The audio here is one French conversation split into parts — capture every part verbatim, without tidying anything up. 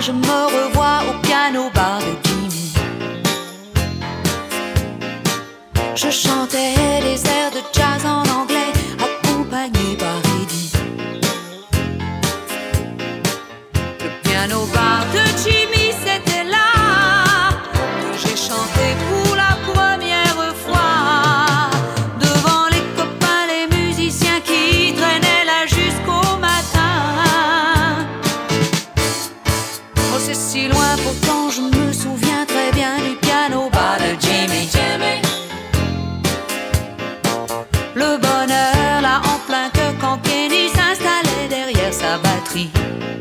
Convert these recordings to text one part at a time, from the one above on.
je me revois au piano bar de Jimmy. Je chantais des airs de jazz en anglais, accompagné par Eddie. Le piano bar de Jimmy, c'était là que j'ai chanté pour la première fois, devant les copains, les musiciens qui traînaient là jusqu'au matin. Oh, c'est si loin, pourtant je me souviens très bien du piano bar de Jimmy. Le bonheur là en plein cœur quand Kenny s'installait derrière sa batterie.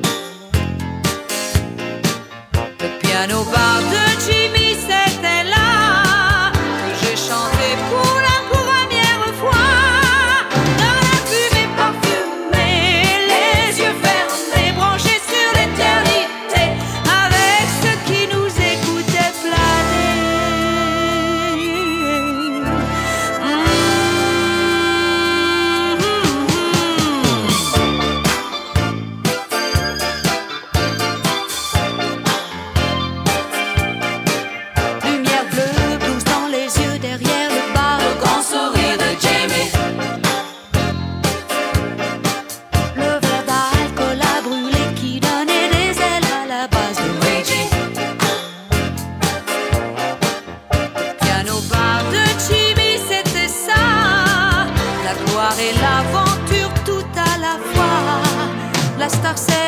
Le piano bar de Jimmy, c'était là que j'ai chanté pour la première fois. Dans la fumée parfumée, les yeux fermés, branchés sur l'éternité, avec ceux qui nous écoutaient planer. Lumière bleue, blues dans les yeux, derrière le bar, le grand sourire de Jamie. Le verre d'alcool à brûler qui donnait des ailes à la base de Reggie. Le piano bar de Jimmy, c'était ça, la gloire et l'aventure tout à la fois. La star c'est